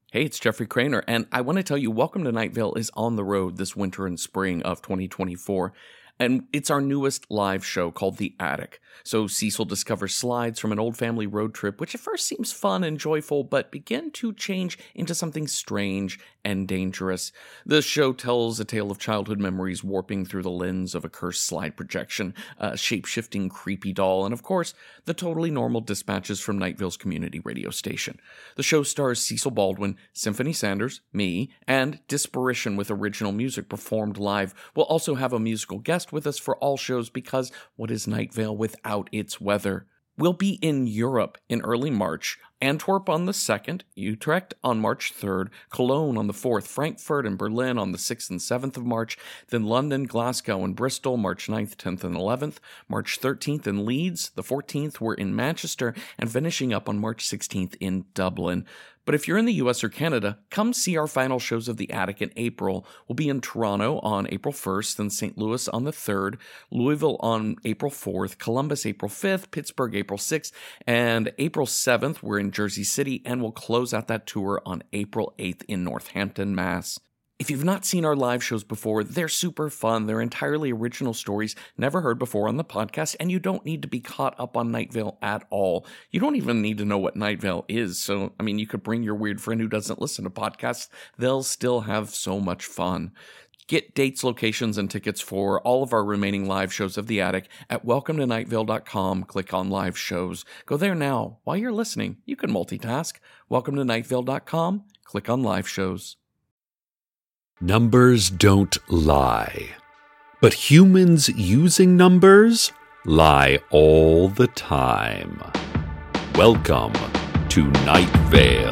Hey, it's Jeffrey Craner, and I want to tell you, Welcome to Night Vale is on the road this winter and spring of 2024, and it's our newest live show called The Attic. So Cecil discovers slides from an old family road trip, which at first seems fun and joyful, but begin to change into something strange and dangerous. The show tells a tale of childhood memories warping through the lens of a cursed slide projection, a shape-shifting creepy doll, and of course, the totally normal dispatches from Night Vale's community radio station. The show stars Cecil Baldwin, Symphony Sanders, me, and Disparition with original music performed live. We'll also have a musical guest with us for all shows because what is Night Vale without its weather? We'll be in Europe in early March, Antwerp on the 2nd, Utrecht on March 3rd, Cologne on the 4th, Frankfurt and Berlin on the 6th and 7th of March, then London, Glasgow, and Bristol March 9th, 10th, and 11th, March 13th in Leeds, the 14th we're in Manchester, and finishing up on March 16th in Dublin. But if you're in the US or Canada, come see our final shows of The Attic in April. We'll be in Toronto on April 1st, then St. Louis on the 3rd, Louisville on April 4th, Columbus April 5th, Pittsburgh April 6th, and April 7th we're in Jersey City, and we'll close out that tour on April 8th in Northampton, Mass. If you've not seen our live shows before, they're super fun. They're entirely original stories never heard before on the podcast, and you don't need to be caught up on Night Vale at all. You don't even need to know what Night Vale is. So, you could bring your weird friend who doesn't listen to podcasts. They'll still have so much fun. Get dates, locations, and tickets for all of our remaining live shows of The Attic at welcometonightvale.com. Click on live shows. Go there now. While you're listening, you can multitask. Welcometonightvale.com. Click on live shows. Numbers don't lie. But humans using numbers lie all the time. Welcome to Night Vale.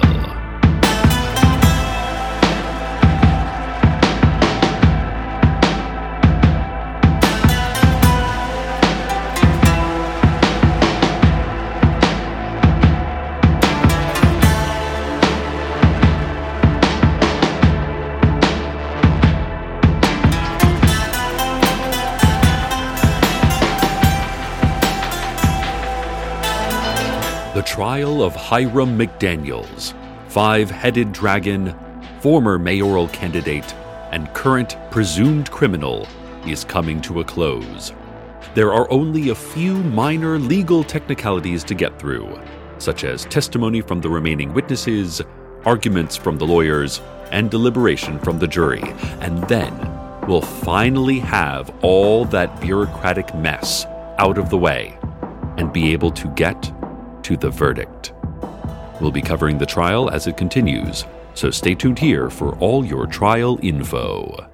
The Trial of Hiram McDaniels, five-headed dragon, former mayoral candidate, and current presumed criminal, is coming to a close. There are only a few minor legal technicalities to get through, such as testimony from the remaining witnesses, arguments from the lawyers, and deliberation from the jury, and then we'll finally have all that bureaucratic mess out of the way and be able to get to the verdict. We'll be covering the trial as it continues, so stay tuned here for all your trial info.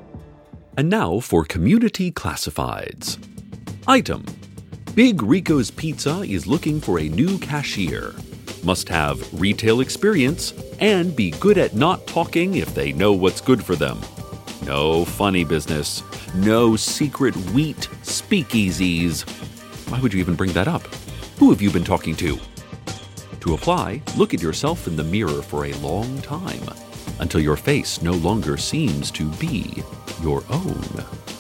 And now for Community Classifieds. Item: Big Rico's Pizza is looking for a new cashier. Must have retail experience and be good at not talking if they know what's good for them. No funny business. No secret wheat speakeasies. Why would you even bring that up? Who have you been talking to? To apply, look at yourself in the mirror for a long time, until your face no longer seems to be your own.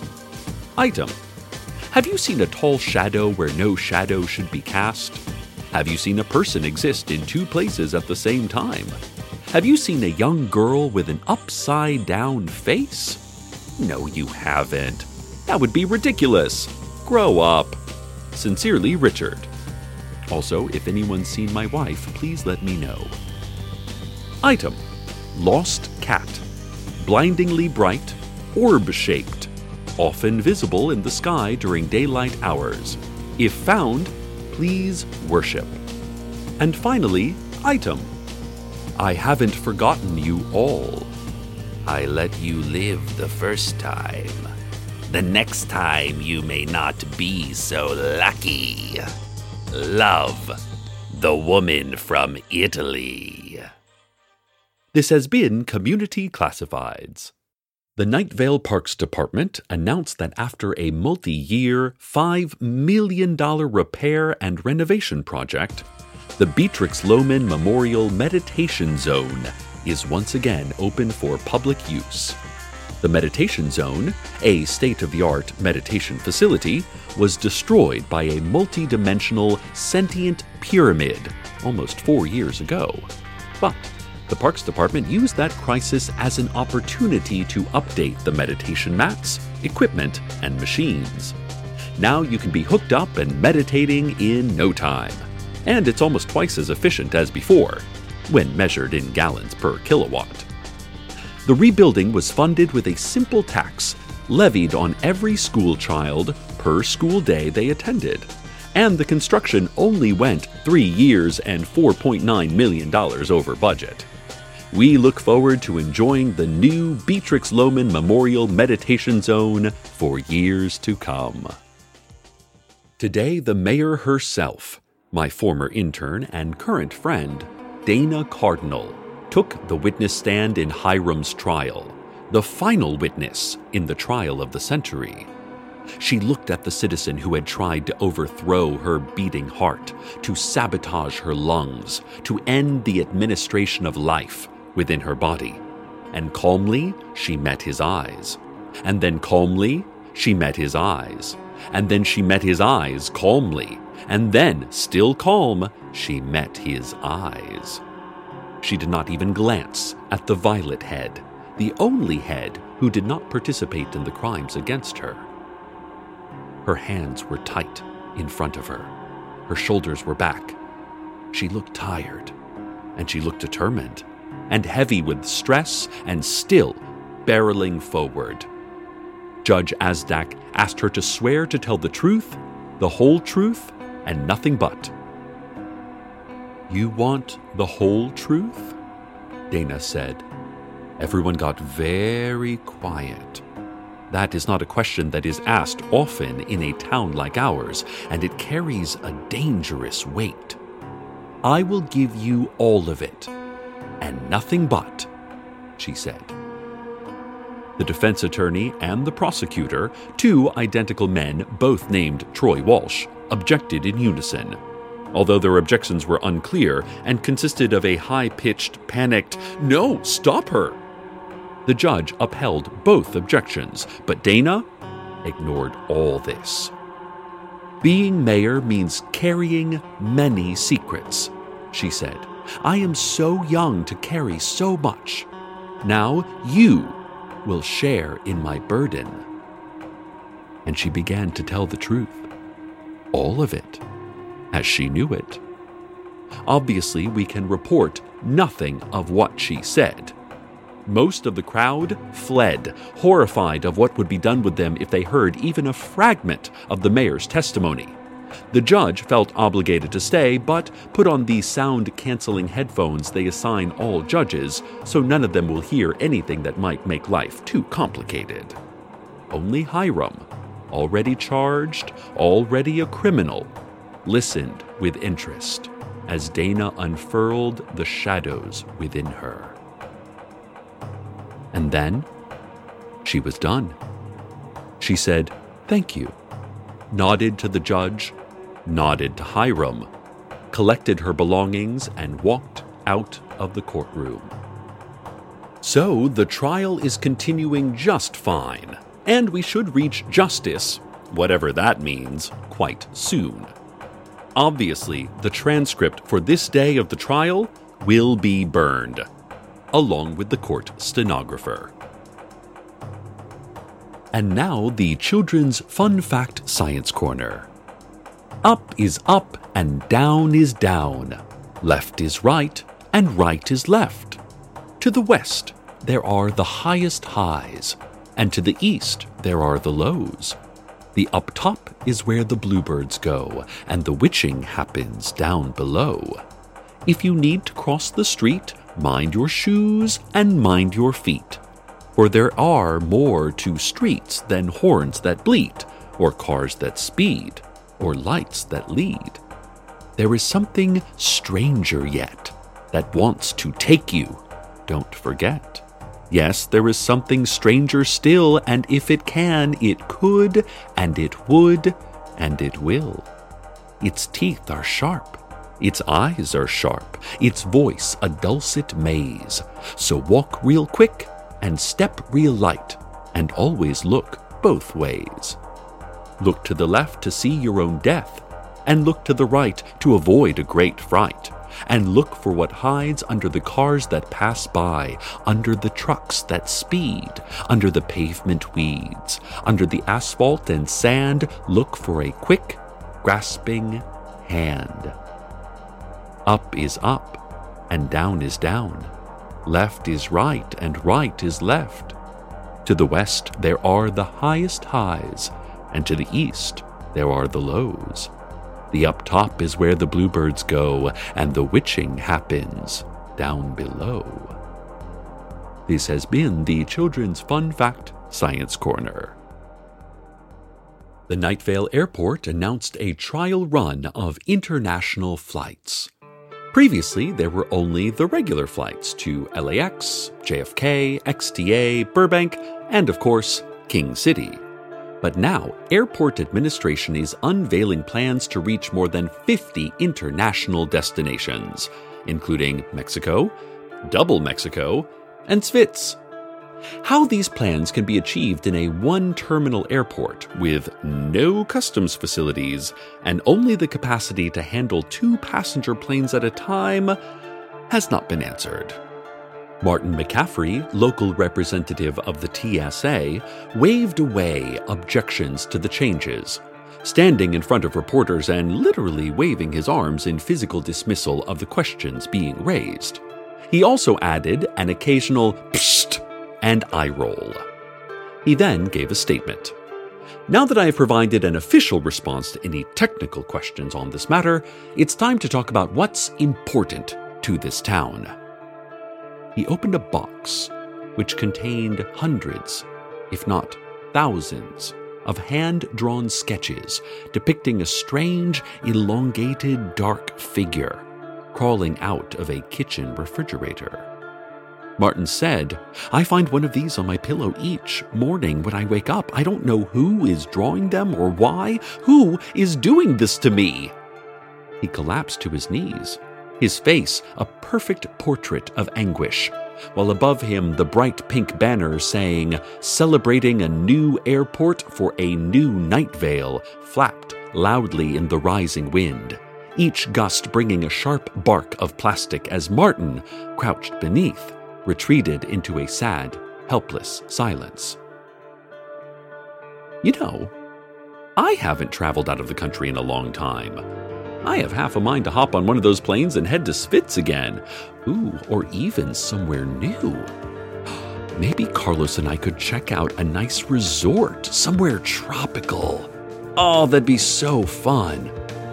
Item: Have you seen a tall shadow where no shadow should be cast? Have you seen a person exist in two places at the same time? Have you seen a young girl with an upside-down face? No, you haven't. That would be ridiculous. Grow up. Sincerely, Richard. Also, if anyone's seen my wife, please let me know. Item: Lost cat. Blindingly bright, orb-shaped, often visible in the sky during daylight hours. If found, please worship. And finally, item: I haven't forgotten you all. I let you live the first time. The next time you may not be so lucky. Love, the woman from Italy. This has been Community Classifieds. The Night Vale Parks Department announced that after a multi-year, $5 million repair and renovation project, the Beatrix Lohman Memorial Meditation Zone is once again open for public use. The Meditation Zone, a state-of-the-art meditation facility, was destroyed by a multi-dimensional sentient pyramid almost 4 years ago. But The Parks Department used that crisis as an opportunity to update the meditation mats, equipment, and machines. Now you can be hooked up and meditating in no time. And it's almost twice as efficient as before, when measured in gallons per kilowatt. The rebuilding was funded with a simple tax levied on every school child per school day they attended. And the construction only went 3 years and $4.9 million over budget. We look forward to enjoying the new Beatrix Lohman Memorial Meditation Zone for years to come. Today, the mayor herself, my former intern and current friend, Dana Cardinal, took the witness stand in Hiram's trial, the final witness in the trial of the century. She looked at the citizen who had tried to overthrow her beating heart, to sabotage her lungs, to end the administration of life within her body. And calmly, she met his eyes. And then calmly, she met his eyes. And then she met his eyes calmly. And then, still calm, she met his eyes. She did not even glance at the violet head, the only head who did not participate in the crimes against her. Her hands were tight in front of her. Her shoulders were back. She looked tired, and she looked determined, and heavy with stress, and still barreling forward. Judge Azdak asked her to swear to tell the truth, the whole truth, and nothing but. "You want the whole truth?" Dana said. Everyone got very quiet. That is not a question that is asked often in a town like ours, and it carries a dangerous weight. "I will give you all of it, and nothing but," she said. The defense attorney and the prosecutor, two identical men, both named Troy Walsh, objected in unison, although their objections were unclear and consisted of a high-pitched, panicked, "No, stop her!" The judge upheld both objections, but Dana ignored all this. "Being mayor means carrying many secrets," she said. "I am so young to carry so much. Now you will share in my burden." And she began to tell the truth. All of it, as she knew it. Obviously, we can report nothing of what she said. Most of the crowd fled, horrified of what would be done with them if they heard even a fragment of the mayor's testimony. The judge felt obligated to stay, but put on the sound-canceling headphones they assign all judges, so none of them will hear anything that might make life too complicated. Only Hiram, already charged, already a criminal, listened with interest as Dana unfurled the shadows within her. And then, she was done. She said, "Thank you," nodded to the judge, nodded to Hiram, collected her belongings, and walked out of the courtroom. So the trial is continuing just fine, and we should reach justice, whatever that means, quite soon. Obviously, the transcript for this day of the trial will be burned, along with the court stenographer. And now the Children's Fun Fact Science Corner. Up is up and down is down. Left is right and right is left. To the west, there are the highest highs, and to the east, there are the lows. The up top is where the bluebirds go, and the witching happens down below. If you need to cross the street, mind your shoes and mind your feet. For there are more to streets than horns that bleat, or cars that speed, or lights that lead. There is something stranger yet that wants to take you. Don't forget. Yes, there is something stranger still, and if it can, it could, and it would, and it will. Its teeth are sharp. Its eyes are sharp, its voice a dulcet maze. So walk real quick and step real light, and always look both ways. Look to the left to see your own death, and look to the right to avoid a great fright. and look for what hides under the cars that pass by, under the trucks that speed, under the pavement weeds, under the asphalt and sand. Look for a quick, grasping hand. Up is up, and down is down. Left is right, and right is left. To the west there are the highest highs, and to the east there are the lows. The up top is where the bluebirds go, and the witching happens down below. This has been the Children's Fun Fact Science Corner. The Night Vale Airport announced a trial run of international flights. Previously, there were only the regular flights to LAX, JFK, XTA, Burbank, and of course, King City. But now, airport administration is unveiling plans to reach more than 50 international destinations, including Mexico, Double Mexico, and Svitz. How these plans can be achieved in a one-terminal airport with no customs facilities and only the capacity to handle 2 passenger planes at a time has not been answered. Martin McCaffrey, local representative of the TSA, waved away objections to the changes, standing in front of reporters and literally waving his arms in physical dismissal of the questions being raised. He also added an occasional psst and eye roll. He then gave a statement. Now that I have provided an official response to any technical questions on this matter, it's time to talk about what's important to this town. He opened a box which contained hundreds, if not thousands, of hand-drawn sketches depicting a strange, elongated, dark figure crawling out of a kitchen refrigerator. Martin said, I find one of these on my pillow each morning when I wake up. I don't know who is drawing them or why. Who is doing this to me? He collapsed to his knees, his face a perfect portrait of anguish, while above him the bright pink banner saying, celebrating a new airport for a new Night Vale, flapped loudly in the rising wind, each gust bringing a sharp bark of plastic as Martin, crouched beneath, retreated into a sad, helpless silence. You know, I haven't traveled out of the country in a long time. I have half a mind to hop on one of those planes and head to Svitz again. Ooh, or even somewhere new. Maybe Carlos and I could check out a nice resort, somewhere tropical. Oh, that'd be so fun.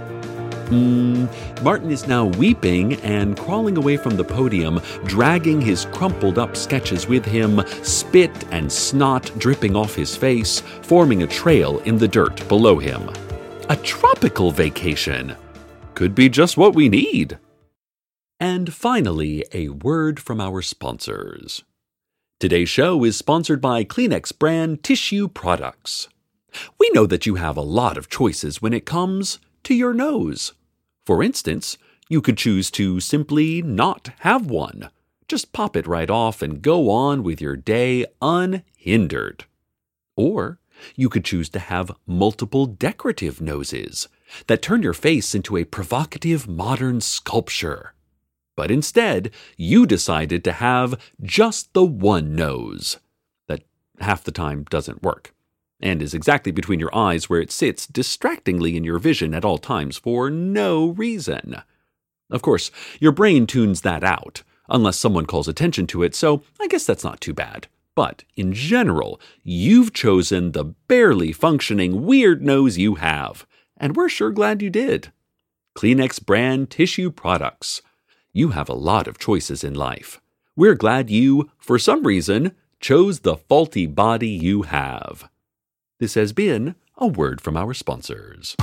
Martin is now weeping and crawling away from the podium, dragging his crumpled up sketches with him, spit and snot dripping off his face, forming a trail in the dirt below him. A tropical vacation! Could be just what we need. And finally, a word from our sponsors. Today's show is sponsored by Kleenex brand tissue products. We know that you have a lot of choices when it comes to your nose. For instance, you could choose to simply not have one. Just pop it right off and go on with your day unhindered. Or you could choose to have multiple decorative noses that turn your face into a provocative modern sculpture. But instead, you decided to have just the one nose that half the time doesn't work, and is exactly between your eyes where it sits distractingly in your vision at all times for no reason. Of course, your brain tunes that out, unless someone calls attention to it, so I guess that's not too bad. But in general, you've chosen the barely functioning weird nose you have, and we're sure glad you did. Kleenex brand tissue products. You have a lot of choices in life. We're glad you, for some reason, chose the faulty body you have. This has been a word from our sponsors.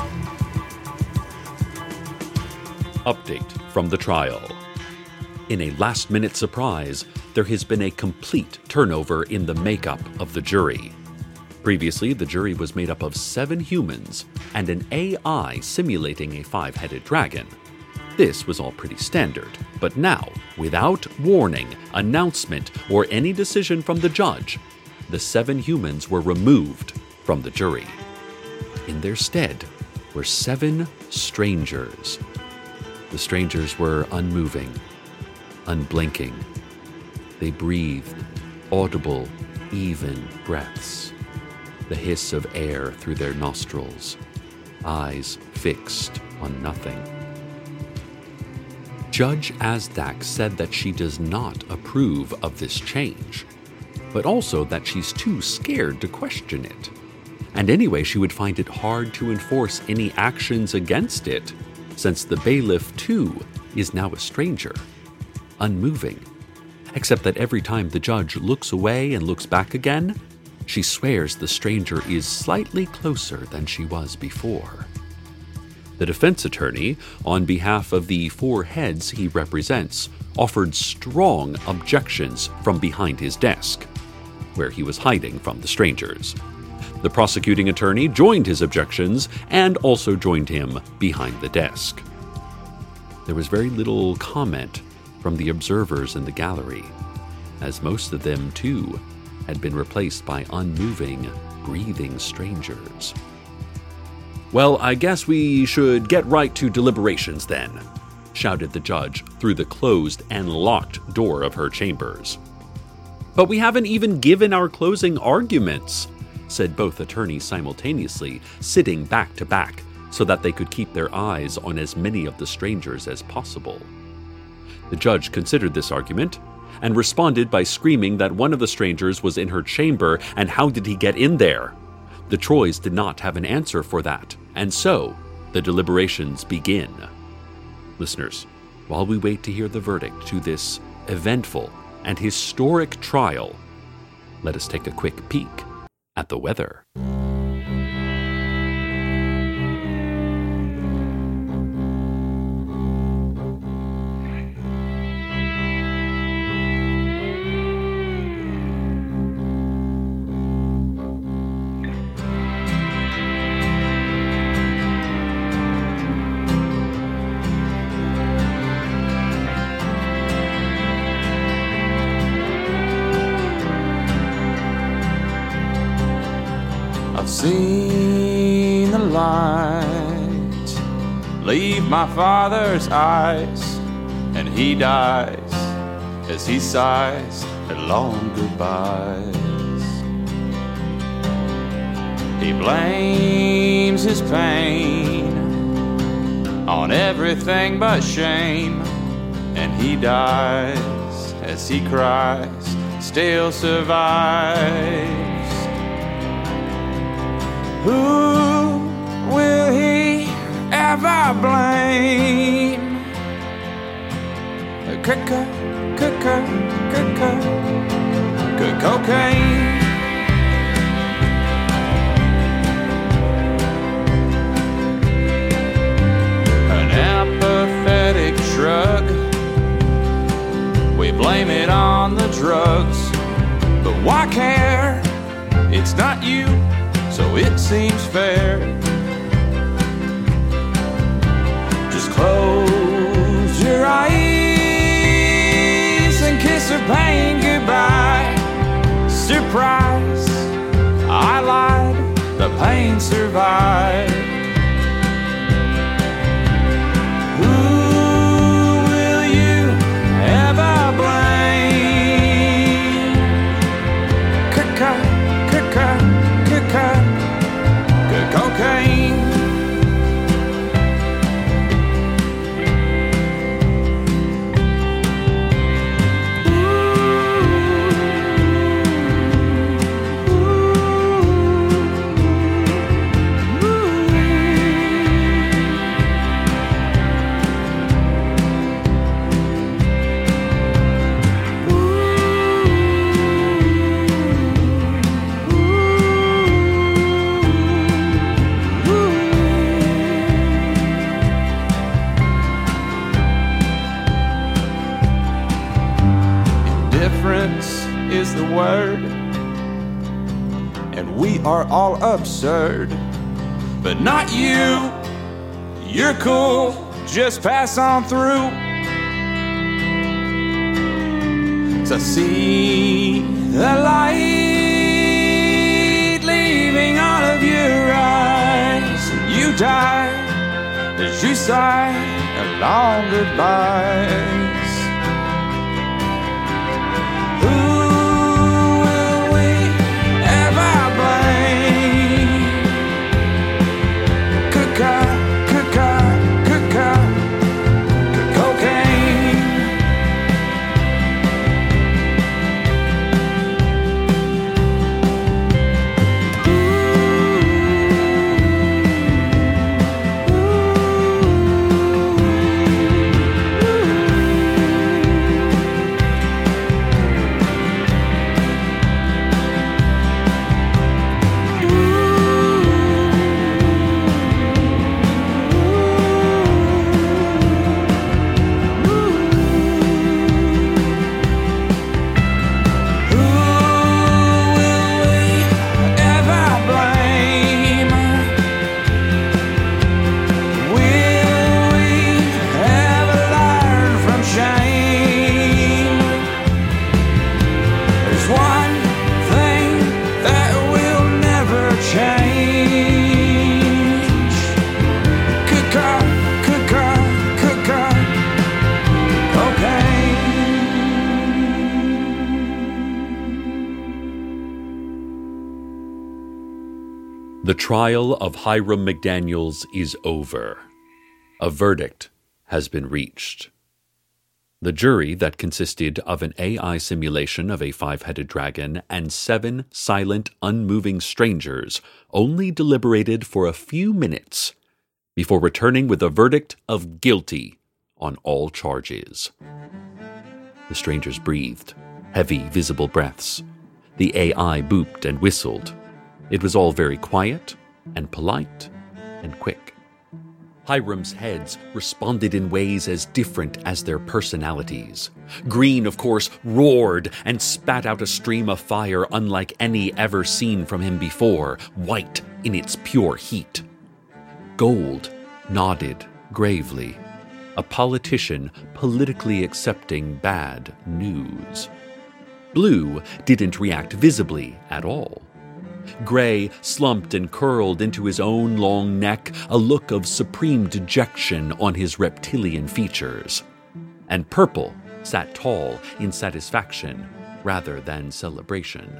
Update from the trial. In a last-minute surprise, there has been a complete turnover in the makeup of the jury. Previously, the jury was made up of 7 humans and an AI simulating a 5-headed dragon. This was all pretty standard, but now, without warning, announcement, or any decision from the judge, the 7 humans were removed from the jury. In their stead were 7 strangers. The strangers were unmoving, unblinking. They breathed audible, even breaths, the hiss of air through their nostrils, eyes fixed on nothing. Judge Azdak said that she does not approve of this change, but also that she's too scared to question it. And anyway, she would find it hard to enforce any actions against it, since the bailiff, too, is now a stranger, unmoving, except that every time the judge looks away and looks back again, she swears the stranger is slightly closer than she was before. The defense attorney, on behalf of the four heads he represents, offered strong objections from behind his desk, where he was hiding from the strangers. The prosecuting attorney joined his objections and also joined him behind the desk. There was very little comment from the observers in the gallery, as most of them, too, had been replaced by unmoving, breathing strangers. "Well, I guess we should get right to deliberations then," shouted the judge through the closed and locked door of her chambers. "But we haven't even given our closing arguments," said both attorneys simultaneously, sitting back to back so that they could keep their eyes on as many of the strangers as possible. The judge considered this argument and responded by screaming that one of the strangers was in her chamber, and how did he get in there? The Troys did not have an answer for that, and so the deliberations begin. Listeners, while we wait to hear the verdict to this eventful and historic trial, let us take a quick peek at the weather. Seen the light leave my father's eyes, and he dies as he sighs at long goodbyes. He blames his pain on everything but shame, and he dies as he cries, still survives. Who will he ever blame? Cocaine. An apathetic shrug. We blame it on the drugs, but why care? It's not you, so it seems fair. Just close your eyes and kiss her pain goodbye. Surprise, I lied, the pain survived. Who will you ever blame? Cocaine. Is the word, and we are all absurd, but not you. You're cool, just pass on through. 'Cause I see the light leaving all of your eyes. You die as you sigh and long goodbyes. Who will we ever blame? Cocaine. The trial of Hiram McDaniels is over. A verdict has been reached. The jury, that consisted of an AI simulation of a 5-headed dragon and 7 silent, unmoving strangers, only deliberated for a few minutes before returning with a verdict of guilty on all charges. The strangers breathed, heavy, visible breaths. The AI booped and whistled. It was all very quiet and polite and quick. Hiram's heads responded in ways as different as their personalities. Green, of course, roared and spat out a stream of fire unlike any ever seen from him before, white in its pure heat. Gold nodded gravely, a politician politically accepting bad news. Blue didn't react visibly at all. Gray slumped and curled into his own long neck, a look of supreme dejection on his reptilian features. And Purple sat tall in satisfaction rather than celebration.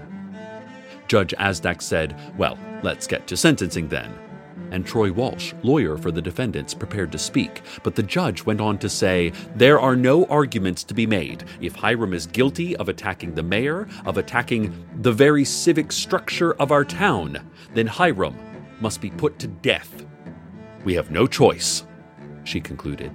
Judge Asdak said, "Well, let's get to sentencing then." And Troy Walsh, lawyer for the defendants, prepared to speak, but the judge went on to say, "There are no arguments to be made. If Hiram is guilty of attacking the mayor, of attacking the very civic structure of our town, then Hiram must be put to death. We have no choice," she concluded.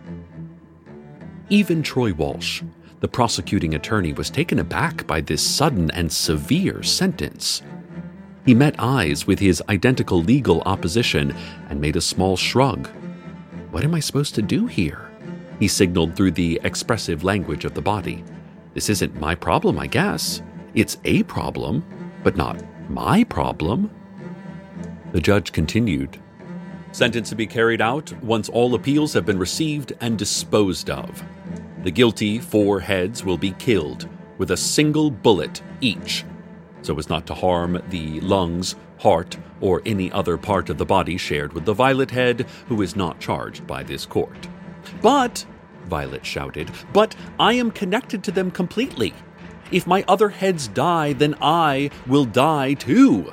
Even Troy Walsh, the prosecuting attorney, was taken aback by this sudden and severe sentence. He met eyes with his identical legal opposition and made a small shrug. "What am I supposed to do here?" he signaled through the expressive language of the body. "This isn't my problem, I guess. It's a problem, but not my problem." The judge continued. "Sentence to be carried out once all appeals have been received and disposed of. The guilty 4 heads will be killed with a single bullet each, so as not to harm the lungs, heart, or any other part of the body shared with the Violet head, who is not charged by this court." "But," Violet shouted, "but I am connected to them completely. If my other heads die, then I will die too."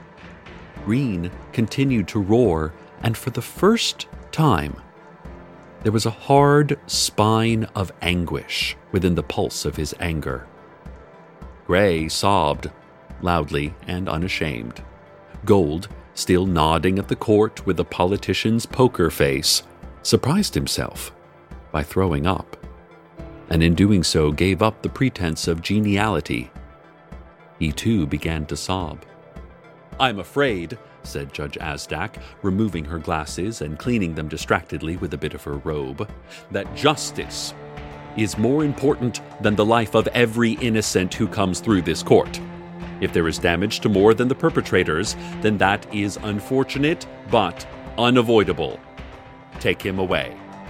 Green continued to roar, and for the first time, there was a hard spine of anguish within the pulse of his anger. Gray sobbed, loudly and unashamed. Gold, still nodding at the court with the politician's poker face, surprised himself by throwing up, and in doing so gave up the pretense of geniality. He too began to sob. "I'm afraid," said Judge Asdak, removing her glasses and cleaning them distractedly with a bit of her robe, "that justice is more important than the life of every innocent who comes through this court. If there is damage to more than the perpetrators, then that is unfortunate, but unavoidable. Take him away."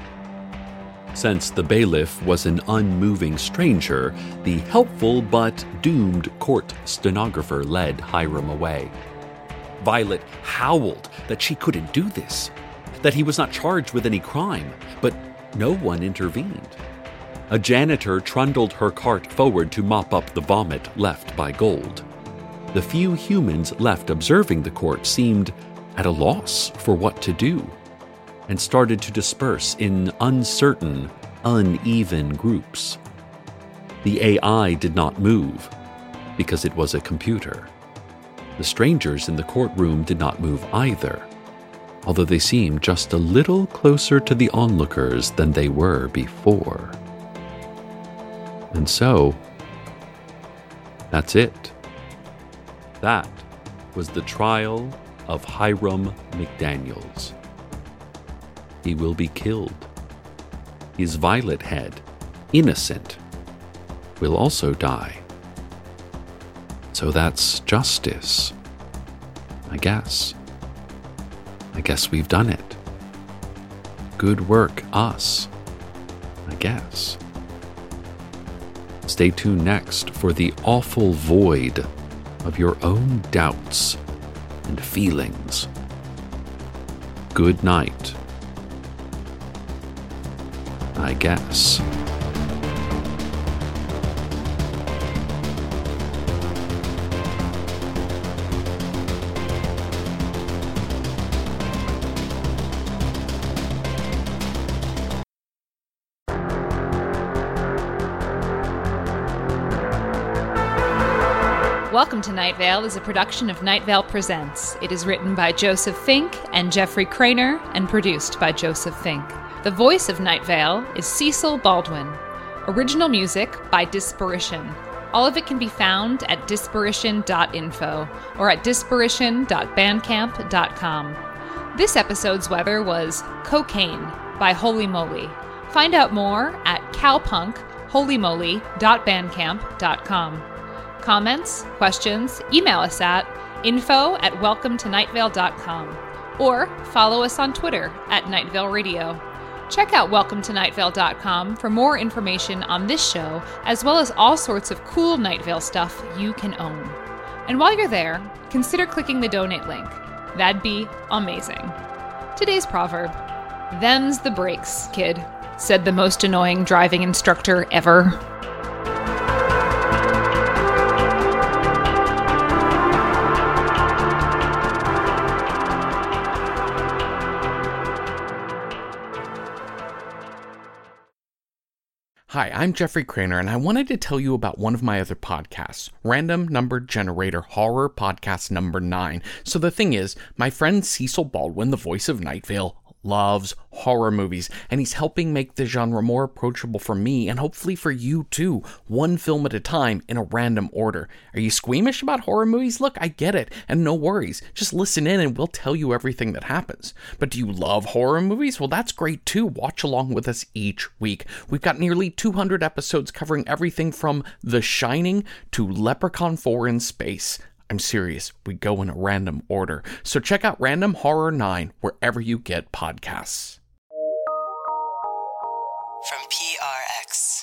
Since the bailiff was an unmoving stranger, the helpful but doomed court stenographer led Hiram away. Violet howled that she couldn't do this, that he was not charged with any crime, but no one intervened. A janitor trundled her cart forward to mop up the vomit left by Gold. The few humans left observing the court seemed at a loss for what to do, and started to disperse in uncertain, uneven groups. The AI did not move, because it was a computer. The strangers in the courtroom did not move either, although they seemed just a little closer to the onlookers than they were before. And so, that's it. That was the trial of Hiram McDaniels. He will be killed. His Violet Head, innocent, will also die. So that's justice. I guess. I guess we've done it. Good work, us. I guess. Stay tuned next for the awful void of your own doubts and feelings. Good night. I guess. Welcome to Night Vale is a production of Night Vale Presents. It is written by Joseph Fink and Jeffrey Craner and produced by Joseph Fink. The voice of Night Vale is Cecil Baldwin. Original music by Disparition. All of it can be found at disparition.info or at disparition.bandcamp.com. This episode's weather was Cocaine by Holy Moly. Find out more at cowpunkholymoly.bandcamp.com. Comments, questions, email us at info@welcometonightvale.com or follow us on Twitter at Night Vale Radio. Check out welcometonightvale.com for more information on this show, as well as all sorts of cool Night Vale stuff you can own. And while you're there, consider clicking the donate link. That'd be amazing. Today's proverb: "Them's the brakes, kid," said the most annoying driving instructor ever. Hi, I'm Jeffrey Craner, and I wanted to tell you about one of my other podcasts, Random Number Generator Horror Podcast number 9. So the thing is, my friend Cecil Baldwin, the voice of Night Vale, loves horror movies, and he's helping make the genre more approachable for me and hopefully for you too, one film at a time in a random order. Are you squeamish about horror movies? Look, I get it, and no worries. Just listen in and we'll tell you everything that happens. But do you love horror movies? Well, that's great too. Watch along with us each week. We've got nearly 200 episodes covering everything from The Shining to Leprechaun 4 in Space. I'm serious, we go in a random order. So check out Random Horror 9 wherever you get podcasts. From PRX.